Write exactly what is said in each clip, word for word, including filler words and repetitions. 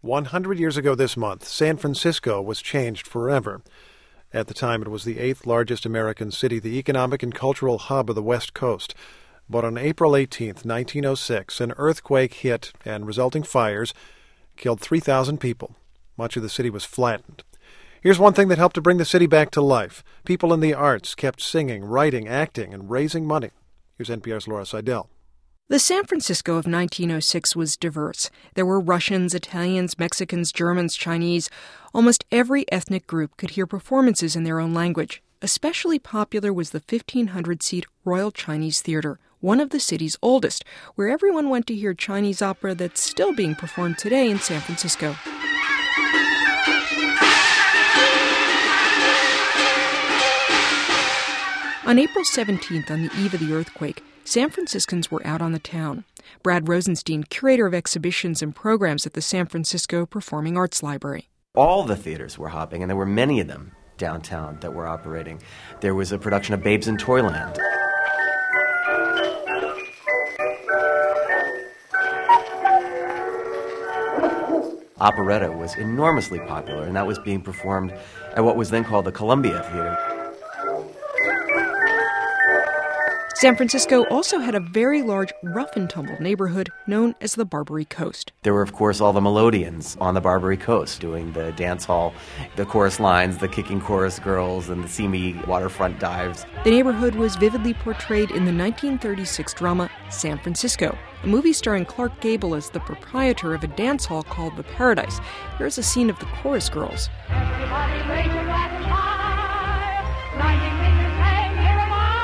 one hundred years ago this month, San Francisco was changed forever. At the time, it was the eighth largest American city, the economic and cultural hub of the West Coast. But on April eighteenth, nineteen oh six, an earthquake hit and resulting fires killed three thousand people. Much of the city was flattened. Here's one thing that helped to bring the city back to life. People in the arts kept singing, writing, acting, and raising money. Here's N P R's Laura Seidel. The San Francisco of nineteen oh six was diverse. There were Russians, Italians, Mexicans, Germans, Chinese. Almost every ethnic group could hear performances in their own language. Especially popular was the fifteen hundred seat Royal Chinese Theater, one of the city's oldest, where everyone went to hear Chinese opera that's still being performed today in San Francisco. On April seventeenth, on the eve of the earthquake, San Franciscans were out on the town. Brad Rosenstein, curator of exhibitions and programs at the San Francisco Performing Arts Library. All the theaters were hopping, and there were many of them downtown that were operating. There was a production of Babes in Toyland. Operetta was enormously popular, and that was being performed at what was then called the Columbia Theater. San Francisco also had a very large rough-and-tumble neighborhood known as the Barbary Coast. There were, of course, all the Melodians on the Barbary Coast doing the dance hall, the chorus lines, the kicking chorus girls, and the see me waterfront dives. The neighborhood was vividly portrayed in the nineteen thirty-six drama San Francisco, a movie starring Clark Gable as the proprietor of a dance hall called The Paradise. Here's a scene of the chorus girls. Everybody raise your glasses high, lightning fingers hang, here am I.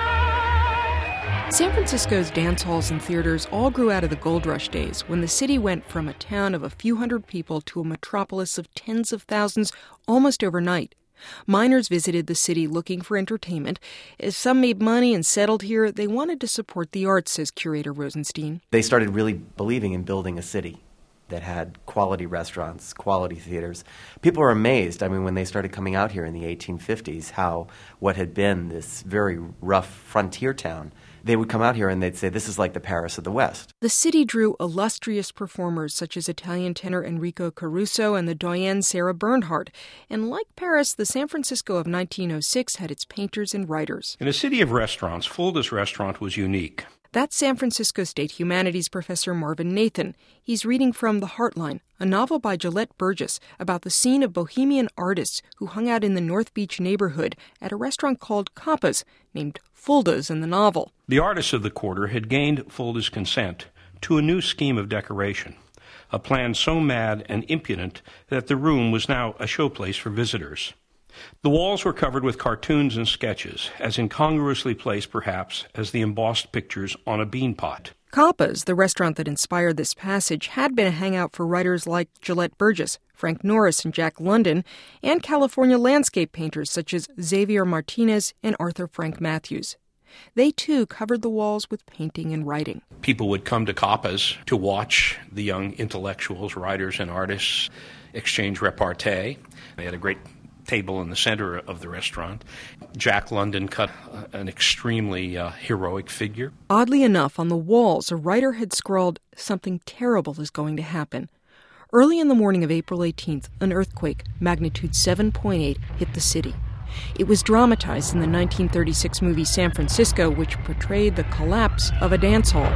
San Francisco's dance halls and theaters all grew out of the gold rush days, when the city went from a town of a few hundred people to a metropolis of tens of thousands almost overnight. Miners visited the city looking for entertainment. As some made money and settled here, they wanted to support the arts, says curator Rosenstein. They started really believing in building a city that had quality restaurants, quality theaters. People were amazed, I mean, when they started coming out here in the eighteen fifties, how what had been this very rough frontier town, they would come out here and they'd say, this is like the Paris of the West. The city drew illustrious performers such as Italian tenor Enrico Caruso and the doyenne Sarah Bernhardt. And like Paris, the San Francisco of nineteen oh six had its painters and writers. In a city of restaurants, Fulda's restaurant was unique. That's San Francisco State Humanities professor Marvin Nathan. He's reading from The Heartline, a novel by Gillette Burgess about the scene of bohemian artists who hung out in the North Beach neighborhood at a restaurant called Kappa's, named Fulda's in the novel. The artists of the quarter had gained Fulda's consent to a new scheme of decoration, a plan so mad and impudent that the room was now a showplace for visitors. The walls were covered with cartoons and sketches, as incongruously placed, perhaps, as the embossed pictures on a bean pot. Kappa's, the restaurant that inspired this passage, had been a hangout for writers like Gillette Burgess, Frank Norris, and Jack London, and California landscape painters such as Xavier Martinez and Arthur Frank Matthews. They, too, covered the walls with painting and writing. People would come to Kappa's to watch the young intellectuals, writers, and artists exchange repartee. They had a great table in the center of the restaurant. Jack London cut an extremely uh, heroic figure. Oddly enough, on the walls, a writer had scrawled, "Something terrible is going to happen." Early in the morning of April eighteenth, an earthquake, magnitude seven point eight, hit the city. It was dramatized in the nineteen thirty-six movie San Francisco, which portrayed the collapse of a dance hall.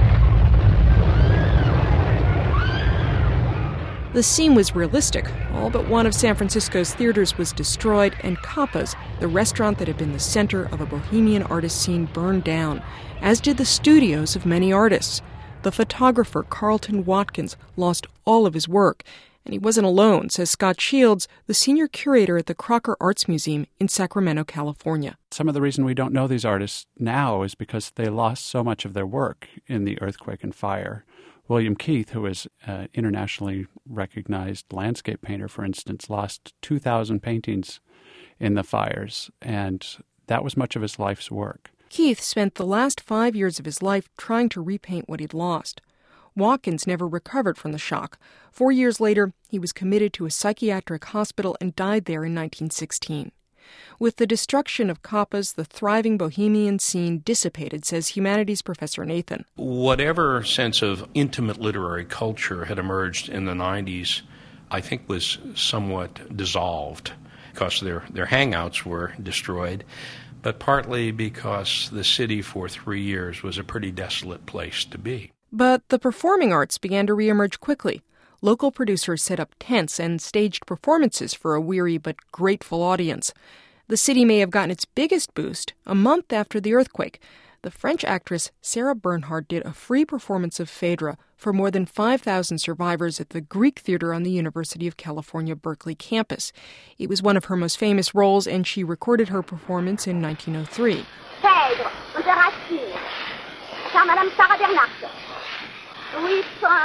The scene was realistic. All but one of San Francisco's theaters was destroyed, and Kappa's, the restaurant that had been the center of a bohemian artist scene, burned down, as did the studios of many artists. The photographer Carlton Watkins lost all of his work, and he wasn't alone, says Scott Shields, the senior curator at the Crocker Arts Museum in Sacramento, California. Some of the reason we don't know these artists now is because they lost so much of their work in the earthquake and fire. William Keith, who is an internationally recognized landscape painter, for instance, lost two thousand paintings in the fires, and that was much of his life's work. Keith spent the last five years of his life trying to repaint what he'd lost. Watkins never recovered from the shock. Four years later, he was committed to a psychiatric hospital and died there in nineteen sixteen. With the destruction of Kappa's, the thriving bohemian scene dissipated, says humanities professor Nathan. Whatever sense of intimate literary culture had emerged in the nineties I think was somewhat dissolved because their, their hangouts were destroyed, but partly because the city for three years was a pretty desolate place to be. But the performing arts began to reemerge quickly. Local producers set up tents and staged performances for a weary but grateful audience. The city may have gotten its biggest boost a month after the earthquake. The French actress Sarah Bernhardt did a free performance of Phaedra for more than five thousand survivors at the Greek Theater on the University of California, Berkeley campus. It was one of her most famous roles, and she recorded her performance in nineteen oh three. Phaedre, de Racine, car Madame Sarah Bernhardt. Oui,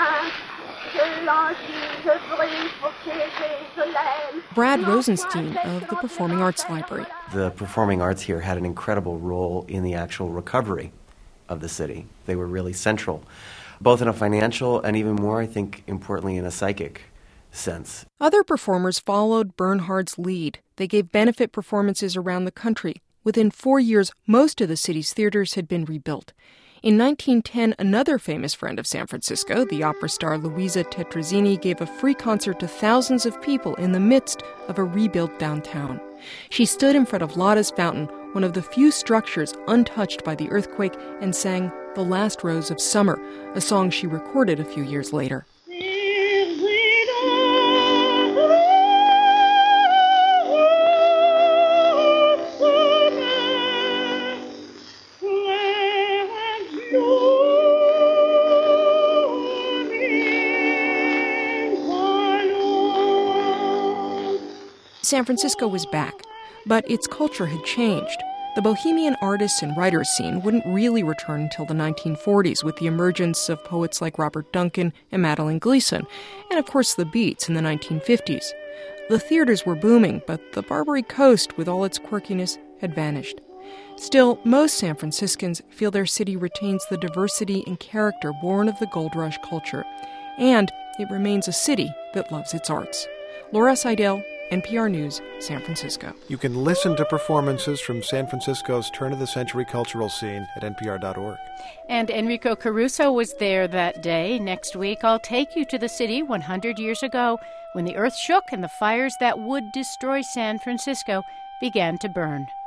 Brad Rosenstein of the Performing Arts Library. The performing arts here had an incredible role in the actual recovery of the city. They were really central, both in a financial and even more, I think, importantly, in a psychic sense. Other performers followed Bernhardt's lead. They gave benefit performances around the country. Within four years, most of the city's theaters had been rebuilt. In nineteen ten, another famous friend of San Francisco, the opera star Luisa Tetrazzini, gave a free concert to thousands of people in the midst of a rebuilt downtown. She stood in front of Lotta's Fountain, one of the few structures untouched by the earthquake, and sang The Last Rose of Summer, a song she recorded a few years later. San Francisco was back, but its culture had changed. The bohemian artists and writers scene wouldn't really return until the nineteen forties with the emergence of poets like Robert Duncan and Madeline Gleason, and of course the Beats in the nineteen fifties. The theaters were booming, but the Barbary Coast, with all its quirkiness, had vanished. Still, most San Franciscans feel their city retains the diversity and character born of the Gold Rush culture, and it remains a city that loves its arts. Laura Seidel, N P R News, San Francisco. You can listen to performances from San Francisco's turn-of-the-century cultural scene at N P R dot org. And Enrico Caruso was there that day. Next week, I'll take you to the city one hundred years ago when the earth shook and the fires that would destroy San Francisco began to burn.